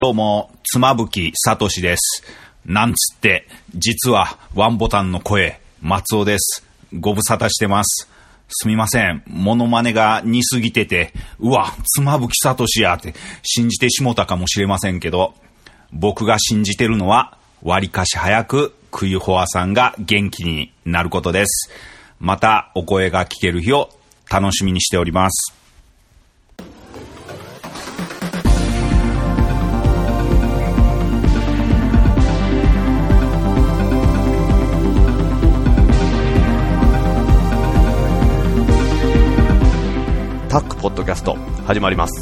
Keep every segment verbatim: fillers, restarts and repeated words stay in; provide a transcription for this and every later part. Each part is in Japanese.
どうも、妻夫木聡です。なんつって、実はワンボタンの声、松尾です。ご無沙汰してます。すみません、モノマネが似すぎてて、うわ、妻夫木聡やって信じてしもたかもしれませんけど、僕が信じてるのは、わりかし早くクイホアさんが元気になることです。またお声が聞ける日を楽しみにしております。 タックポッドキャスト始まります。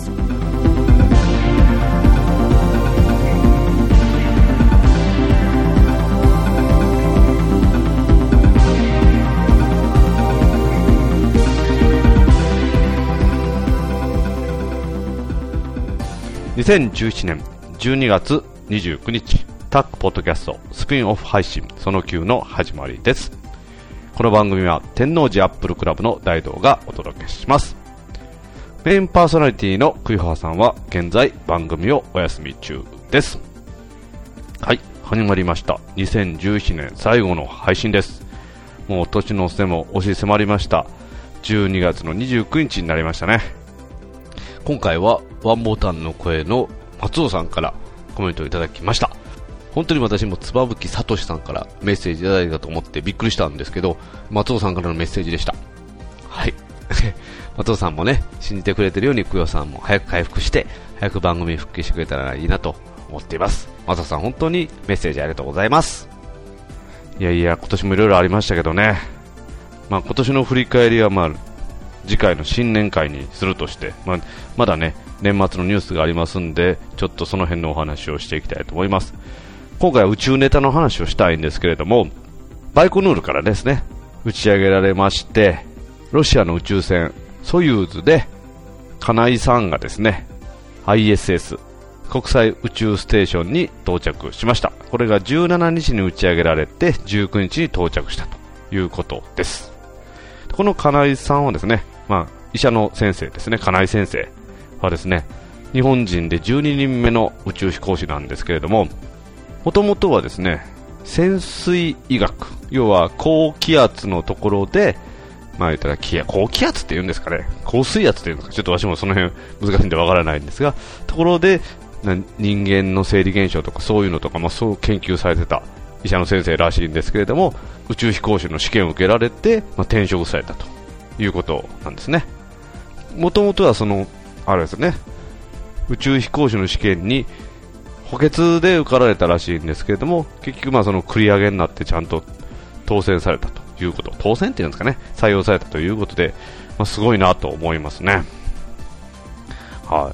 にせんじゅういちねんじゅうにがつにじゅうくにち、タックポッドキャストスピンオフ配信そのきゅうの始まりです。この番組は天王寺アップルクラブの大道がお届けします。メインパーソナリティのクイハーさんは現在番組をお休み中です。はい、始まりました。にせんじゅういちねん最後の配信です。もう年の瀬も押し迫りました。じゅうにがつのにじゅうくにちになりましたね。今回はワンボタンの声の松尾さんからコメントをいただきました。本当に私も妻夫木聡さんからメッセージいただいたと思ってびっくりしたんですけど、松尾さんからのメッセージでした。はい松尾さんもね、信じてくれてるようにクヨさんも早く回復して早く番組に復帰してくれたらいいなと思っています。松尾さん本当にメッセージありがとうございます。いやいや、今年もいろいろありましたけどね、まあ、今年の振り返りはまあ次回の新年会にするとして、まあ、まだね年末のニュースがありますんで、ちょっとその辺のお話をしていきたいと思います。今回は宇宙ネタの話をしたいんですけれども、バイコヌールからですね打ち上げられまして、ロシアの宇宙船ソユーズで金井さんがですね アイエスエス 国際宇宙ステーションに到着しました。これがじゅうしちにちに打ち上げられてじゅうくにちに到着したということです。この金井さんはですね、まあ、医者の先生ですね、金井先生はですね、日本人でじゅうににんめの宇宙飛行士なんですけれども、もともとはですね潜水医学、要は高気圧のところで、まあ言ったら気高気圧って言うんですかね、高水圧っていうんですか、ちょっと私もその辺難しいんでわからないんですが、ところで人間の生理現象とかそういうのとか、まあ、そう研究されてた医者の先生らしいんですけれども、宇宙飛行士の試験を受けられて、まあ、転職されたということなんですね。もともとはそのあれですね、宇宙飛行士の試験に補欠で受かられたらしいんですけれども、結局まあその繰り上げになってちゃんと当選されたということ、当選っていうんですかね、採用されたということで、まあ、すごいなと思いますね。はい。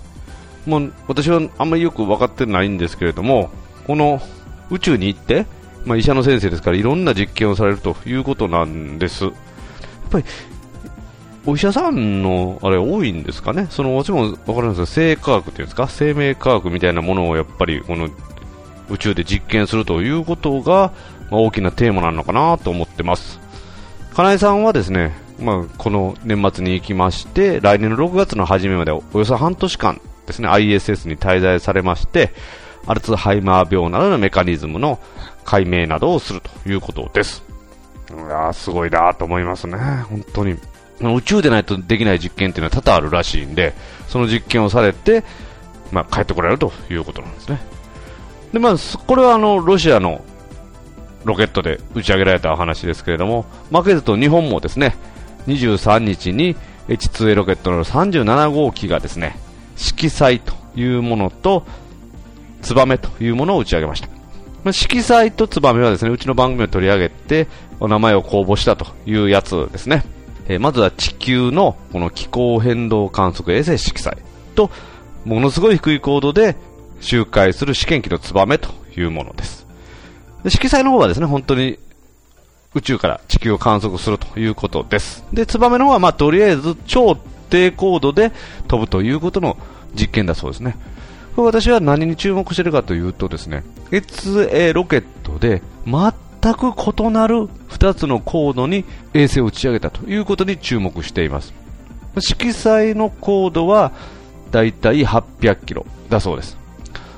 もう私はあんまりよく分かってないんですけれども、この宇宙に行って、まあ、医者の先生ですからいろんな実験をされるということなんです。やっぱりお医者さんのあれ多いんですかね。その私も分かるんですが、生化学っていうんですか、生命科学みたいなものをやっぱりこの宇宙で実験するということが、まあ、大きなテーマなのかなと思ってます。金井さんはですね、まあ、この年末に行きまして、来年のろくがつの初めまでおよそ半年間ですね アイエスエス に滞在されまして、アルツハイマー病などのメカニズムの解明などをするということです。いやすごいなと思いますね。本当に宇宙でないとできない実験っていうのは多々あるらしいんで、その実験をされて、まあ、帰ってこられるということなんですね。で、まあ、これはあのロシアのロケットで打ち上げられた話ですけれども、負けずと日本もですねにじゅうさんにちに エイチツーエー ロケットのさんじゅうななごうきがですね色彩というものとツバメというものを打ち上げました。まあ、色彩とツバメはですね、うちの番組を取り上げてお名前を公募したというやつですね。えー、まずは地球のこの気候変動観測衛星色彩と、ものすごい低い高度で周回する試験機のツバメというものです。で、色彩の方はですね、本当に宇宙から地球を観測するということです。で、ツバメの方はまあとりあえず超低高度で飛ぶということの実験だそうですね。これ私は何に注目しているかというとですね、エイチツーエー ロケットで全く異なるふたつの高度に衛星を打ち上げたということに注目しています。色彩の高度はだいたいはっぴゃくキロだそうです。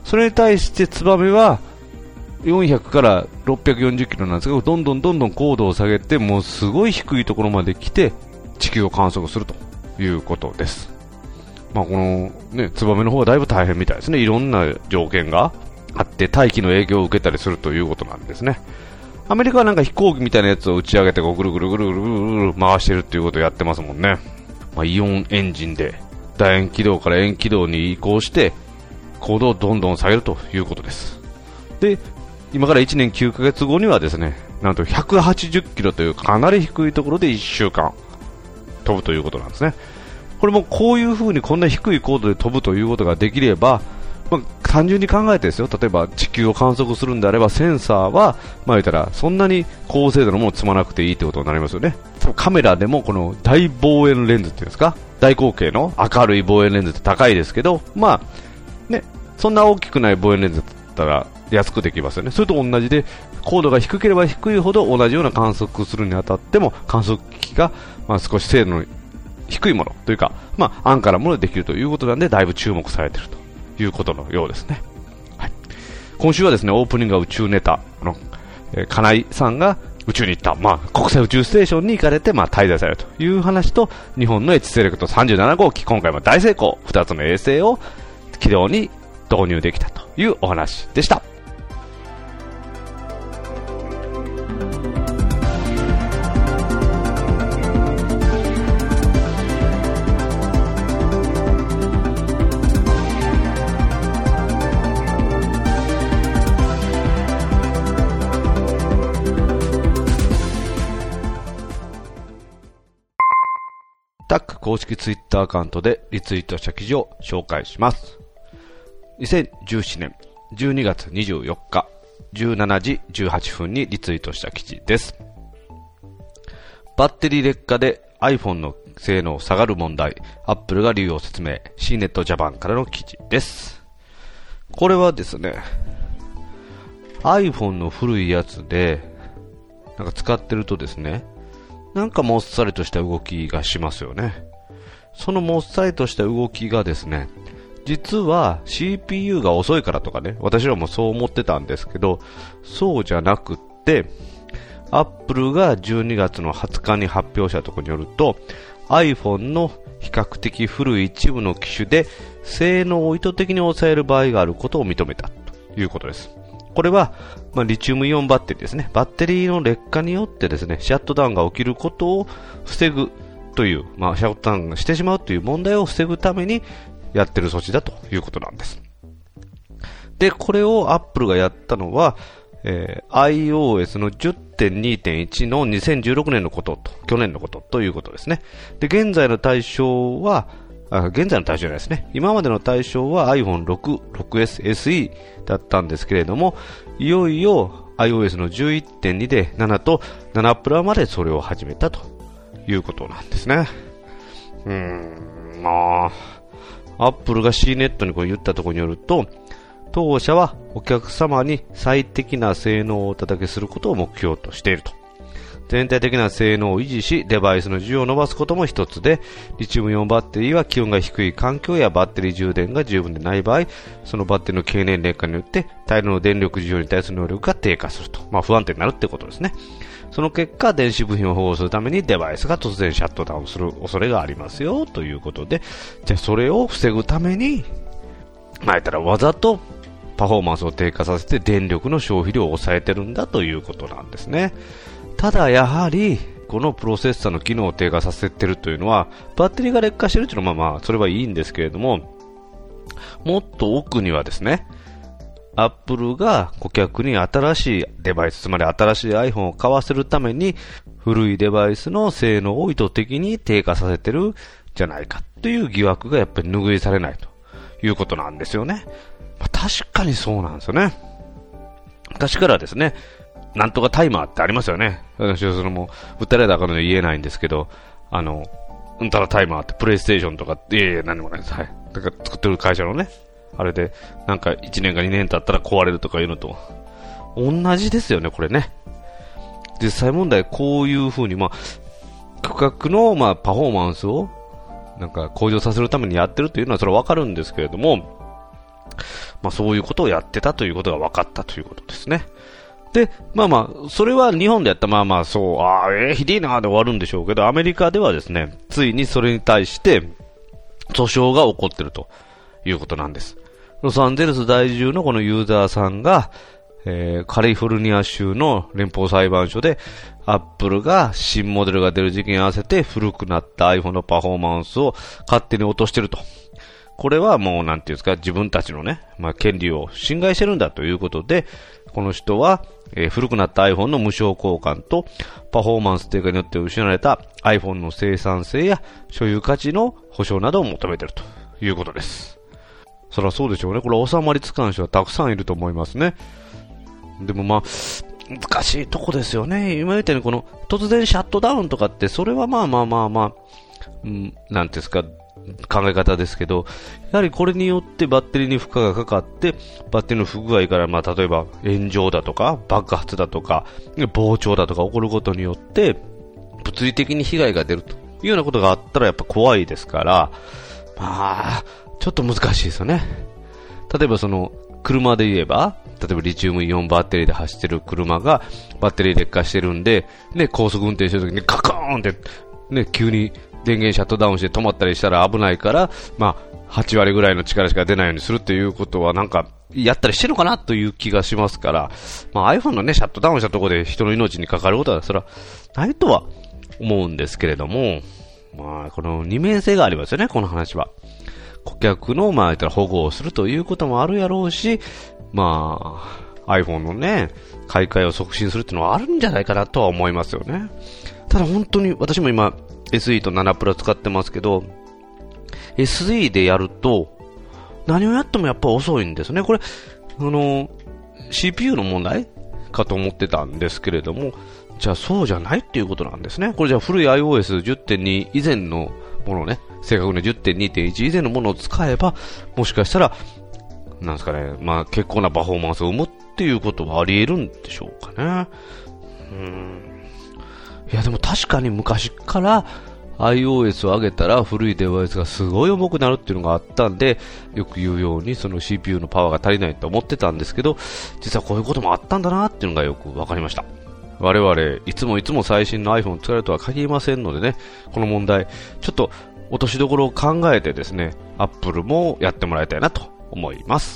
それに対してツバメはよんひゃくからろっぴゃくよんじゅっキロなんですけど、どんどんどんどん高度を下げて、もうすごい低いところまで来て地球を観測するということです。まあ、このね、ツバメの方はだいぶ大変みたいですね。いろんな条件があって大気の影響を受けたりするということなんですね。アメリカはなんか飛行機みたいなやつを打ち上げてこうぐるぐるぐるぐるぐるぐる回してるっていうことをやってますもんね。まあ、イオンエンジンで楕円軌道から円軌道に移行して高度をどんどん下げるということです。で、今からいちねんきゅうかげつごにはですね、なんとひゃくはちじゅっキロというかなり低いところでいっしゅうかん飛ぶということなんですね。これもこういう風にこんな低い高度で飛ぶということができれば、まあ、単純に考えてですよ、例えば地球を観測するんであればセンサーは、まあ、言ったらそんなに高精度のものを積まなくていいということになりますよね。カメラでもこの大望遠レンズっていうんですか、大口径の明るい望遠レンズって高いですけど、まあね、そんな大きくない望遠レンズだったら安くできますよね。それと同じで高度が低ければ低いほど同じような観測するにあたっても観測機器がまあ少し精度の低いものというか、まあ、安価なものでできるということなんでだいぶ注目されているということのようですね。はい、今週はですね、オープニングが宇宙ネタの、えー、金井さんが宇宙に行った、まあ、国際宇宙ステーションに行かれて、まあ、滞在されるという話と、日本の H セレクトさんじゅうなな号機、今回も大成功、ふたつの衛星を軌道に導入できたというお話でした。タック公式ツイッターアカウントでリツイートした記事を紹介します。にせんじゅうななねんじゅうにがつにじゅうよっかじゅうしちじじゅうはっぷんにリツイートした記事です。バッテリー劣化で iPhone の性能下がる問題、Apple が理由を説明、シーネットジャパンからの記事です。これはですね、iPhone の古いやつでなんか使ってるとですね、なんかもっさりとした動きがしますよね。そのもっさりとした動きがですね、実は シーピーユー が遅いからとかね、私らもそう思ってたんですけど、そうじゃなくって、Apple がじゅうにがつのはつかに発表したところによると、iPhone の比較的古い一部の機種で性能を意図的に抑える場合があることを認めたということです。これは、まあ、リチウムイオンバッテリーですね。バッテリーの劣化によってですね、シャットダウンが起きることを防ぐという、まあ、シャットダウンしてしまうという問題を防ぐためにやってる措置だということなんです。で、これを Apple がやったのは、えー、iOS の じゅってんにてんいち のにせんじゅうろくねんのことと、去年のことということですね。で、現在の対象は、あ、現在の対象じゃないですね。今までの対象は アイフォンシックス、シックエス、エスイー だったんですけれども、いよいよ iOS の じゅういってんに でななとななプラまでそれを始めたということなんですね。うーん、まあ、Apple が シーネット にこう言ったところによると、当社はお客様に最適な性能をお届けすることを目標としていると。全体的な性能を維持し、デバイスの需要を伸ばすことも一つで、リチウムイオンバッテリーは気温が低い環境やバッテリー充電が十分でない場合、そのバッテリーの経年劣化によって大量の電力需要に対する能力が低下すると。まあ不安定になるってことですね。その結果、電子部品を保護するためにデバイスが突然シャットダウンする恐れがありますよということで、じゃあそれを防ぐために、まあ言ったらわざとパフォーマンスを低下させて電力の消費量を抑えてるんだということなんですね。ただやはりこのプロセッサーの機能を低下させているというのはバッテリーが劣化しているというのはまあまあそれはいいんですけれども、もっと奥にはですね、アップルが顧客に新しいデバイス、つまり新しい iPhone を買わせるために古いデバイスの性能を意図的に低下させているじゃないかという疑惑がやっぱり拭いされないということなんですよね。まあ、確かにそうなんですよね。昔からですね、なんとかタイマーってありますよね。私はそのもう、訴えられたから言えないんですけど、あの、うんたらタイマーってプレイステーションとかって、いやいや、何でもないです。はい。だから作ってる会社のね、あれで、なんかいちねんかにねん経ったら壊れるとかいうのと、同じですよね、これね。実際問題、こういう風に、まあ、価格の、まあ、パフォーマンスを、なんか向上させるためにやってるというのはそれはわかるんですけれども、 まあそういうことをやってたということが分かったということですね。で、まあまあ、それは日本でやったらまあまあそう、ああ、ええー、ひでえなーで終わるんでしょうけど、アメリカではですね、ついにそれに対して訴訟が起こっているということなんです。ロサンゼルス在住のこのユーザーさんが、えー、カリフォルニア州の連邦裁判所で、アップルが新モデルが出る時期に合わせて古くなった iPhone のパフォーマンスを勝手に落としてると。これはもうなんていうんですか、自分たちのね、まあ権利を侵害してるんだということで、この人は、えー、古くなった iPhone の無償交換とパフォーマンス低下によって失われた iPhone の生産性や所有価値の保証などを求めているということです。そりゃそうでしょうね。これ収まりつかん人はたくさんいると思いますね。でもまあ、難しいとこですよね。今言ったようにこの突然シャットダウンとかって、それはまあまあまあまあ、うん、なんていうんですか、考え方ですけど、やはりこれによってバッテリーに負荷がかかって、バッテリーの不具合から、まあ例えば炎上だとか、爆発だとか、膨張だとか起こることによって、物理的に被害が出るというようなことがあったらやっぱ怖いですから、まあ、ちょっと難しいですよね。例えばその、車で言えば、例えばリチウムイオンバッテリーで走ってる車がバッテリー劣化してるんで、ね、高速運転してる時にカコーンって、ね、急に電源シャットダウンして止まったりしたら危ないから、まあ、はち割ぐらいの力しか出ないようにするっていうことはなんか、やったりしてるのかなという気がしますから、まあ iPhone のね、シャットダウンしたところで人の命にかかることは、それはないとは思うんですけれども、まあ、この二面性がありますよね、この話は。顧客の、まあ、言ったら保護をするということもあるやろうし、まあ、iPhone のね、買い替えを促進するっていうのはあるんじゃないかなとは思いますよね。ただ本当に、私も今、エスイー とななプラ使ってますけど、エスイー でやると、何をやってもやっぱ遅いんですね。これ、あの、シーピーユー の問題かと思ってたんですけれども、じゃあそうじゃないっていうことなんですね。これじゃあ古い アイオーエスじゅってんに 以前のものね、正確に じゅってんにてんいち 以前のものを使えば、もしかしたら、なんですかね、まあ結構なパフォーマンスを生むっていうことはあり得るんでしょうかね。うーん。いやでも確かに昔から iOS を上げたら古いデバイスがすごい重くなるっていうのがあったんで、よく言うようにその シーピーユー のパワーが足りないと思ってたんですけど、実はこういうこともあったんだなっていうのがよくわかりました。我々いつもいつも最新の iPhone を使えるとは限りませんのでね、この問題ちょっと落としどころを考えてですね、Apple もやってもらいたいなと思います。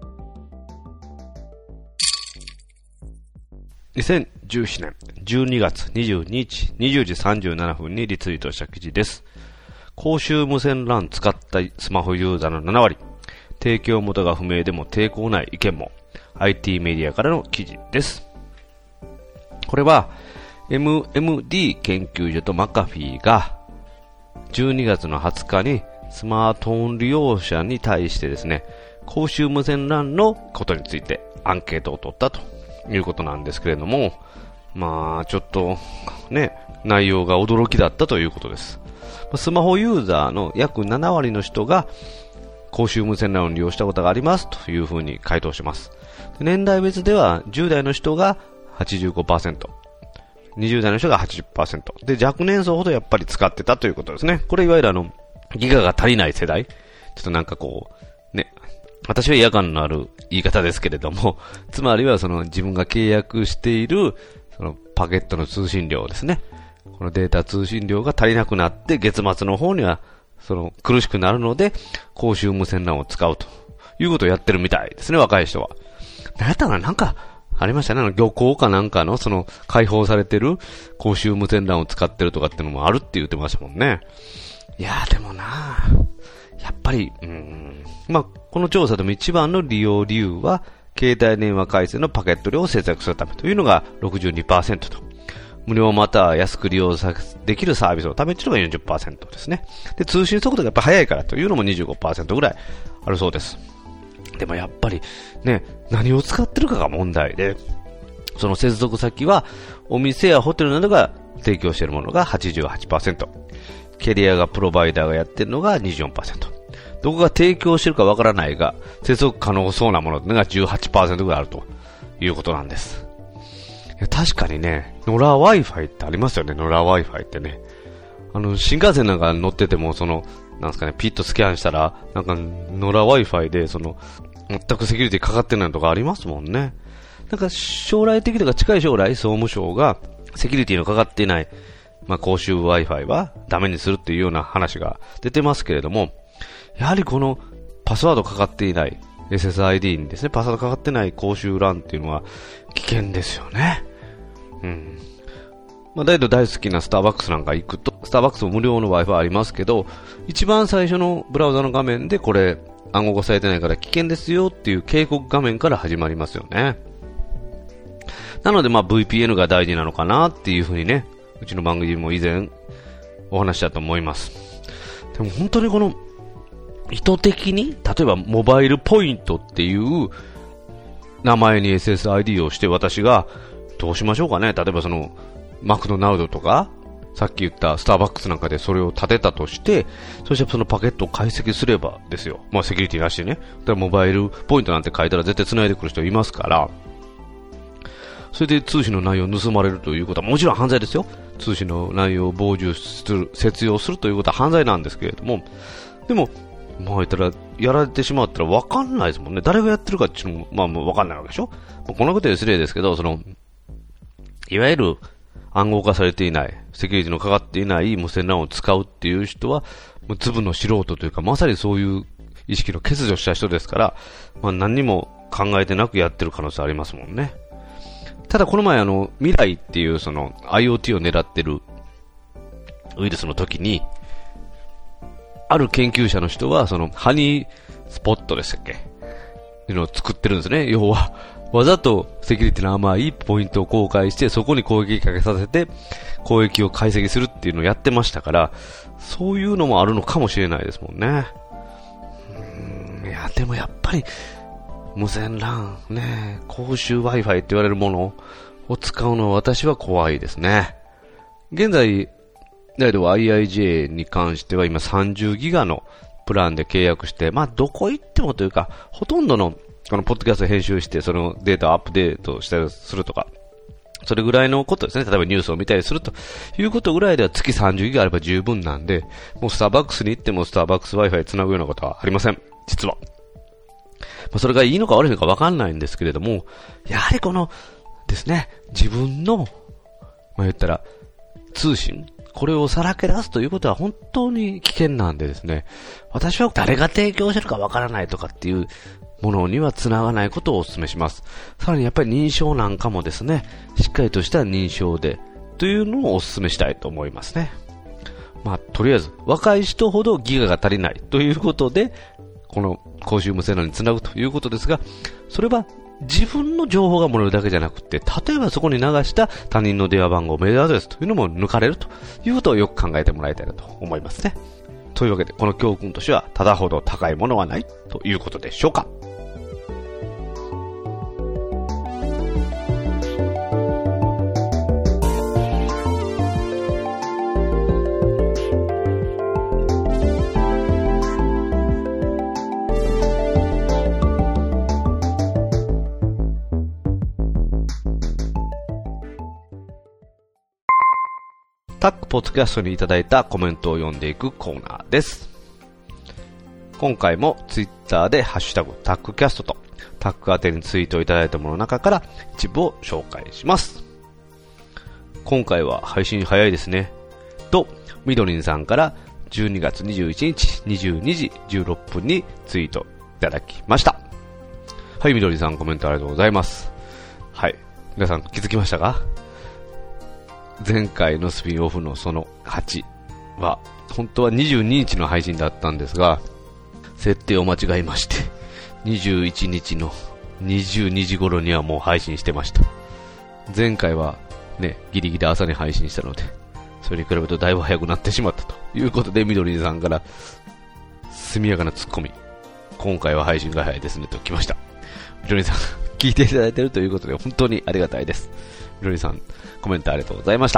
にせんじゅうななねんじゅうにがつにじゅうににちにじゅうじさんじゅうななふんにリツイートした記事です。公衆無線 ラン 使ったスマホユーザーのなな割、提供元が不明でも抵抗ない意見も、 アイティー メディアからの記事です。これは エムエムディー 研究所とマカフィーがじゅうにがつのはつかにスマートフォン利用者に対してですね、公衆無線 ラン のことについてアンケートを取ったということなんですけれども、まあちょっとね、内容が驚きだったということです。スマホユーザーの約なな割の人が公衆無線 ラン を利用したことがありますというふうに回答します。年代別ではじゅう代の人が はちじゅうごパーセント、にじゅう代の人が はちじゅっパーセント で、若年層ほどやっぱり使ってたということですね。これいわゆるあのギガが足りない世代、ちょっとなんかこうね、私は違和感のある言い方ですけれども、つまりはその自分が契約しているそのパケットの通信量ですね。このデータ通信量が足りなくなって月末の方にはその苦しくなるので公衆無線 ラン を使うということをやってるみたいですね、若い人は。なんやったかな、なんかありましたね。漁港かなんかのその開放されてる公衆無線 ラン を使ってるとかってのもあるって言ってましたもんね。いやーでもなー、やっぱり、うーん、まあ、この調査でも一番の利用理由は、携帯電話回線のパケット量を節約するためというのが ろくじゅうにパーセント と、無料または安く利用できるサービスのためというのが よんじゅっパーセント ですね。で、通信速度がやっぱ速いからというのも にじゅうごパーセント ぐらいあるそうです。でもやっぱりね、何を使ってるかが問題で、その接続先はお店やホテルなどが提供しているものが はちじゅうはちパーセント、キャリアがプロバイダーがやってるのが にじゅうよんパーセント、どこが提供してるかわからないが接続可能そうなものが じゅうはちパーセント ぐらいあるということなんです。いや確かにね、ノラ Wi-Fi ってありますよね。ノラ Wi-Fi ってね、あの新幹線なんか乗っててもそのなんですかね、ピッとスキャンしたらなんかノラ Wi-Fi でその全くセキュリティかかってないとかありますもんね。なんか将来的とか近い将来、総務省がセキュリティのかかっていない、まあ、公衆 Wi-Fi はダメにするっていうような話が出てますけれども、やはりこのパスワードかかっていない エスエスアイディー にですね、パスワードかかってない公衆 ラン っていうのは危険ですよね。うん。まあ、大体大好きなスターバックスなんか行くと、スターバックスも無料の Wi-Fi ありますけど、一番最初のブラウザの画面でこれ暗号化されてないから危険ですよっていう警告画面から始まりますよね。なのでまあ ブイピーエヌ が大事なのかなっていうふうにね、うちの番組も以前お話したと思います。でも本当にこの意図的に、例えばモバイルポイントっていう名前に エスエスアイディー をして私がどうしましょうかね。例えばそのマクドナルドとかさっき言ったスターバックスなんかでそれを立てたとして、そしてそのパケットを解析すればですよ。まあセキュリティなしでね。だからモバイルポイントなんて書いたら絶対繋いでくる人いますから、それで通信の内容を盗まれるということはもちろん犯罪ですよ。通信の内容を傍受する、節用するということは犯罪なんですけれども、でも、まあ言ったら、やられてしまったら分かんないですもんね。誰がやってるかっていうのも、まあもう分かんないわけでしょ。まあ、こんなことで失礼ですけど、その、いわゆる暗号化されていない、セキュリティのかかっていない無線 ラン を使うっていう人は、もうズブの素人というか、まさにそういう意識の欠如した人ですから、まあ何にも考えてなくやってる可能性ありますもんね。ただこの前あの、未来っていうその IoT を狙ってるウイルスの時に、ある研究者の人はそのハニースポットでしたっけいうのを作ってるんですね。要は、わざとセキュリティの甘いポイントを公開して、そこに攻撃かけさせて、攻撃を解析するっていうのをやってましたから、そういうのもあるのかもしれないですもんね。うーん、いや、でもやっぱり、無線 ラン、ね、公衆 Wi-Fi って言われるものを使うのは私は怖いですね。現在、だけど アイアイジェー に関しては今さんじゅうギガのプランで契約して、まあどこ行ってもというか、ほとんどのこのポッドキャスト編集してそのデータをアップデートしたりするとか、それぐらいのことですね。例えばニュースを見たりするということぐらいでは月さんじゅうギガあれば十分なんで、もうスターバックスに行ってもスターバックス Wi-Fi つなぐようなことはありません。実は。まあ、それがいいのか悪いのかわかんないんですけれども、やはりこのですね、自分の、まあ言ったら、通信、これをさらけ出すということは本当に危険なんでですね、私は誰が提供してるかわからないとかっていうものには繋がないことをお勧めします。さらにやっぱり認証なんかもですね、しっかりとした認証で、というのをお勧めしたいと思いますね。まあ、とりあえず、若い人ほどギガが足りないということで、この公衆無線 ラン につなぐということですが、それは自分の情報が漏れるだけじゃなくて、例えばそこに流した他人の電話番号、メールアドレスというのも抜かれるということをよく考えてもらいたいなと思いますね。というわけで、この教訓としては、ただほど高いものはないということでしょうか。タックポッドキャストにいただいたコメントを読んでいくコーナーです。今回もツイッターでハッシュタグタックキャストとタック宛てにツイートいただいたものの中から一部を紹介します。今回は配信早いですね。と、みどりんさんからじゅうにがつにじゅういちにちにじゅうにじじゅうろっぷんにツイートいただきました。はい、みどりんさんコメントありがとうございます。はい、皆さん気づきましたか？前回のスピンオフのそのはちは本当はにじゅうににちの配信だったんですが、設定を間違えましてにじゅういちにちのにじゅうにじ頃にはもう配信してました。前回はね、ギリギリ朝に配信したので、それに比べるとだいぶ早くなってしまったということで、みどりさんから速やかなツッコミ、今回は配信が早いですねと来ました。みどりさん聞いていただいているということで本当にありがたいです。みどりさんコメントありがとうございました。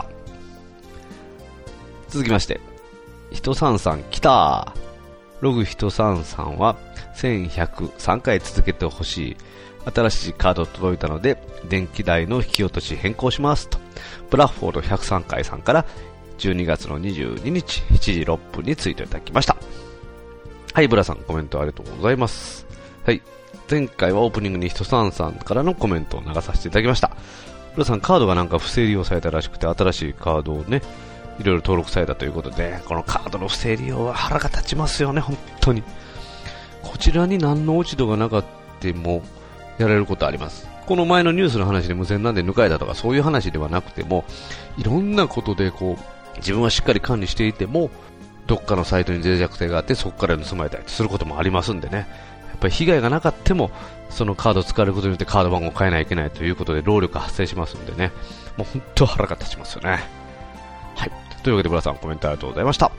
続きまして、ひとさんさん来たー。ログひとさんさんはせんひゃくさんかい続けてほしい。新しいカード届いたので電気代の引き落とし変更しますと。ブラッフォードひゃくさんかいさんからじゅうにがつのにじゅうににちしちじろっぷんにツイートいただきました。はい、ブラさんコメントありがとうございます。はい、 前回はオープニングにひとさんさんからのコメントを流させていただきました。浦さん、カードがなんか不正利用されたらしくて、新しいカードをね、いろいろ登録されたということで、このカードの不正利用は腹が立ちますよね、本当に。こちらに何の落ち度がなかったもやれることあります。この前のニュースの話で無線なんで抜かれたとかそういう話ではなくても、いろんなことでこう自分はしっかり管理していても、どっかのサイトに脆弱性があってそこから盗まれたりすることもありますんでね、やっぱり被害がなかったもそのカードを使われることによってカード番号を変えないといけないということで労力が発生しますんでね、もう本当腹が立ちますよね。はい、というわけで村さん、コメントありがとうございました。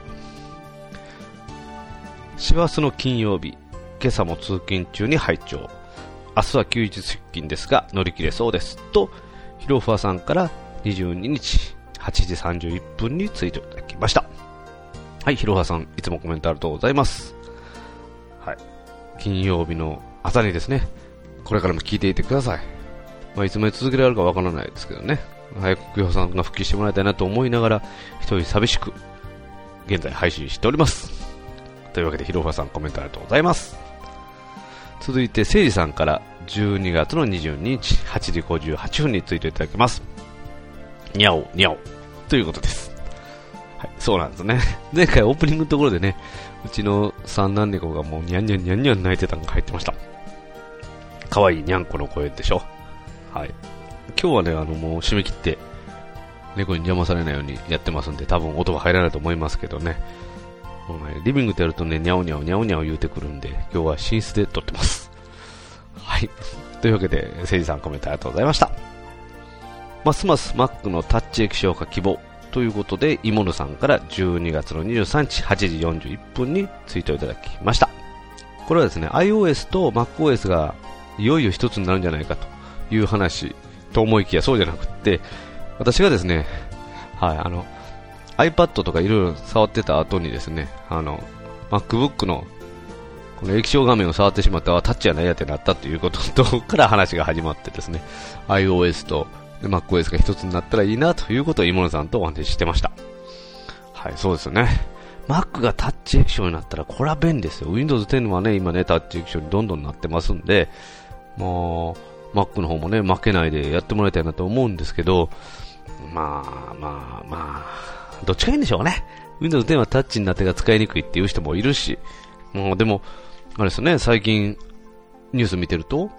師走の金曜日、今朝も通勤中に拝聴。明日は休日出勤ですが乗り切れそうですと、ヒロファさんからにじゅうににちはちじさんじゅういっぷんにツイートいただきました。はい、ヒロファさん、いつもコメントありがとうございます。はい、金曜日の朝にですね、これからも聞いていてください。まあ、いつまで続けられるかわからないですけどね、早くヒロファさんが復帰してもらいたいなと思いながら一人寂しく現在配信しております。というわけでヒロファさん、コメントありがとうございます。続いてせいじさんからじゅうにがつのにじゅうににちはちじごじゅうはちふんにツイートいただきます。にゃおにゃおということです。はい、そうなんですね。前回オープニングのところでね、うちの三男猫がもうニャンニャンニャンニャン泣いてたのが入ってました。かわいいニャンコの声でしょ。はい、今日はね、あのもう締め切って猫に邪魔されないようにやってますんで、多分音が入らないと思いますけどね、リビングでやるとね、ニャオニャオニャオニャオ言うてくるんで、今日は寝室で撮ってます。はい。というわけで、せいじさん、コメントありがとうございました。ますます Mac のタッチ液晶化希望ということで、イモヌさんからじゅうにがつのにじゅうさんにちはちじよんじゅういっぷんにツイートいただきました。これはですね、iOS と MacOS がいよいよ一つになるんじゃないかという話と思いきや、そうじゃなくて、私がですね、はい、あの、iPad とかいろいろ触ってた後にですね、あの MacBook のこの液晶画面を触ってしまったらタッチやないやってなったということから話が始まってですね、 iOS と MacOS が一つになったらいいなということをイモノさんとお話ししてました。はい、そうですよね。 Mac がタッチ液晶になったらこれは便利ですよ。 Windows テンはね、今ねタッチ液晶にどんどんなってますんで、もう Mac の方もね負けないでやってもらいたいなと思うんですけど、まあまあまあどっちがいいんでしょうね。 Windows テンはタッチになってが使いにくいっていう人もいるし、もうでもあれですね、最近ニュース見てると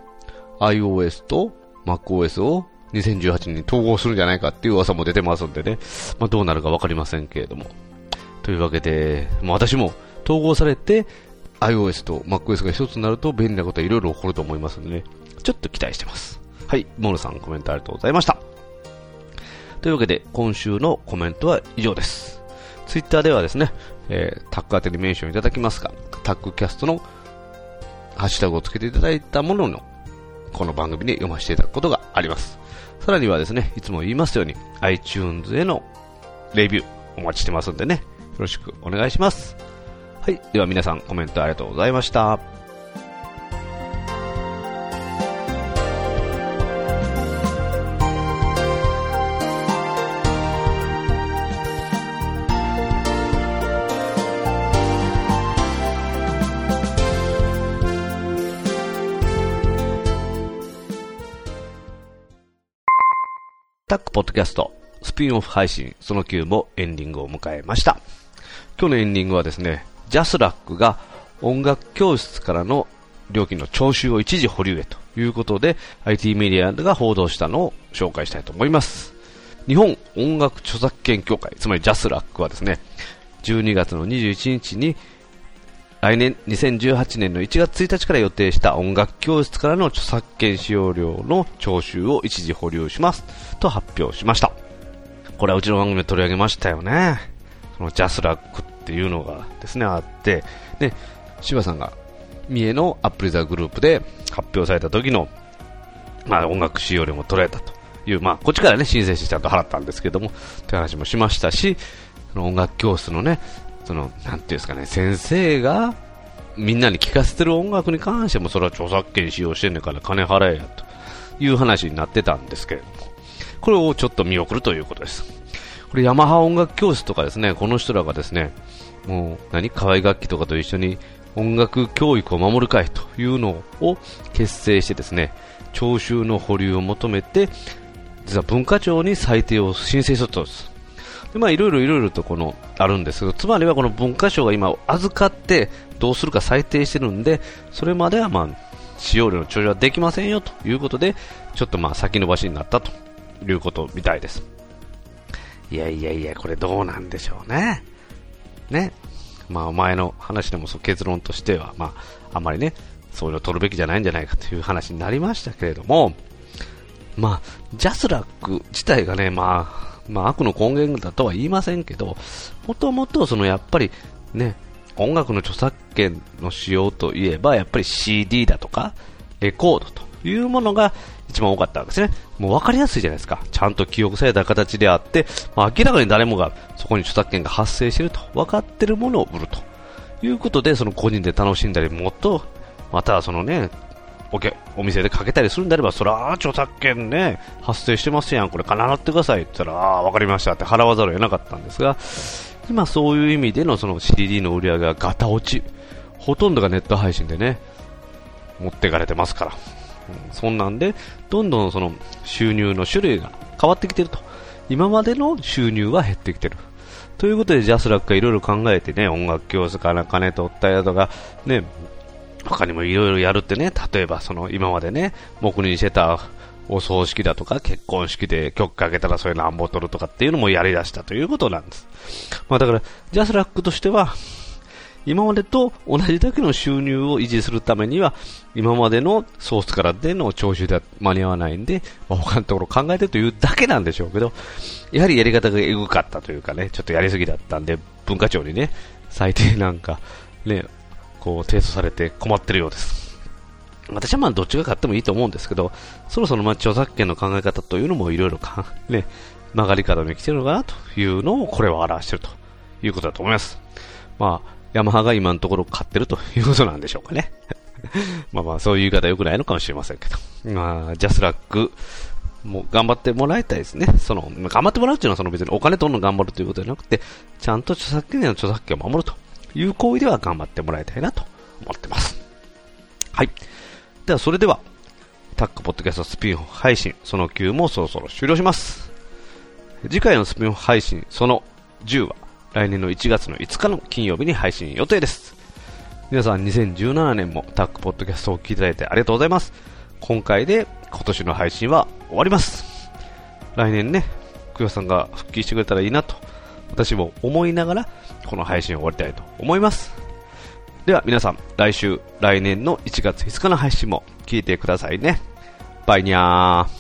iOS と MacOS をにせんじゅうはちねんに統合するんじゃないかっていう噂も出てますんでね、まあ、どうなるか分かりませんけれども、というわけで、もう私も統合されて iOS と MacOS が一つになると便利なことはいろいろ起こると思いますのでね、ちょっと期待してます。はい、モルさん、コメントありがとうございました。というわけで今週のコメントは以上です。ツイッターではですね、えー、タック宛てにメンションいただきますが、タックキャストのハッシュタグをつけていただいたもののこの番組で読ませていただくことがあります。さらにはですね、いつも言いますように iTunes へのレビューお待ちしてますんでね、よろしくお願いします。はい、では皆さんコメントありがとうございました。タックポッドキャストスピンオフ配信そのきゅうもエンディングを迎えました。今日のエンディングはですね、ジャスラックが音楽教室からの料金の徴収を一時保留へということで アイティー メディアが報道したのを紹介したいと思います。日本音楽著作権協会、つまりジャスラックはですね、じゅうにがつのにじゅういちにちに来年にせんじゅうはちねんのいちがつついたちから予定した音楽教室からの著作権使用料の徴収を一時保留しますと発表しました。これはうちの番組で取り上げましたよね。そのジャスラックっていうのがですねあって、で柴さんが三重のアップルザグループで発表された時の、まあ、音楽使用料も取られたという、まあ、こっちからね申請してちゃんと払ったんですけどもという話もしましたし、その音楽教室のね、そのなんていうんですかね、先生がみんなに聴かせてる音楽に関してもそれは著作権使用してんねんから金払えやという話になってたんですけれども、これをちょっと見送るということです。これヤマハ音楽教室とかですね、この人らがですね、もう何河合楽器とかと一緒に音楽教育を守る会というのを結成してですね、徴収の保留を求めて、実は文化庁に裁定を申請するとです。で、まあいろいろいろいろとこのあるんですけど、つまりはこの文化庁が今預かってどうするか裁定してるんで、それまではまあ使用料の徴収はできませんよということで、ちょっとまあ先延ばしになったということみたいです。いやいやいや、これどうなんでしょうね。ね。まあ前の話でもそう結論としては、まああんまりね、そういうのを取るべきじゃないんじゃないかという話になりましたけれども、まあジャスラック自体がね、まあまあ、悪の根源だとは言いませんけど、もともとそのやっぱりね、音楽の著作権の使用といえばやっぱり シーディー だとかレコードというものが一番多かったわけですね。もう分かりやすいじゃないですか。ちゃんと記憶された形であって、まあ、明らかに誰もがそこに著作権が発生していると分かっているものを売るということで、その個人で楽しんだり、もっとまたそのね、お, お店でかけたりするんであれば、それは著作権ね発生してますやん、これ金払ってくださいって言ったら、ああ分かりましたって払わざるを得なかったんですが、今そういう意味でのその シーディー の売り上げがガタ落ち、ほとんどがネット配信でね持っていかれてますから、うん、そんなんでどんどんその収入の種類が変わってきてると、今までの収入は減ってきてるということで、ジャスラックがいろいろ考えてね、音楽教室から金取ったやとかね、他にもいろいろやるってね、例えばその今までね、黙認してたお葬式だとか結婚式で曲かけたらそれ何本取るとかっていうのもやり出したということなんです。まあだからジャスラックとしては今までと同じだけの収入を維持するためには今までのソースからでの徴収では間に合わないんで、まあ、他のところを考えてるというだけなんでしょうけど、やはりやり方がエグかったというかね、ちょっとやりすぎだったんで文化庁にね最低なんかねこう提訴されて困ってるようです。私はまあどっちが勝ってもいいと思うんですけど、そろそろまあ著作権の考え方というのもいろいろね曲がり角に来てるのかなというのをこれは表しているということだと思います。まあヤマハが今のところ勝ってるということなんでしょうかね。まあまあそういう言い方は良くないのかもしれませんけど、まあジャスラックもう頑張ってもらいたいですね。その頑張ってもらうというのはその別にお金取るの頑張るということじゃなくて、ちゃんと著作権の著作権を守るという行為では頑張ってもらいたいなと思ってます。はい。ではそれではタックポッドキャストスピンオフ配信そのきゅうもそろそろ終了します。次回のスピンオフ配信そのじゅうは来年のいちがつのいつかの金曜日に配信予定です。皆さんにせんじゅうななねんもタックポッドキャストを聞いていただいてありがとうございます。今回で今年の配信は終わります。来年ね、クヨさんが復帰してくれたらいいなと私も思いながらこの配信を終わりたいと思います。では皆さん来週来年のいちがついつかの配信も聞いてくださいね。バイニャー。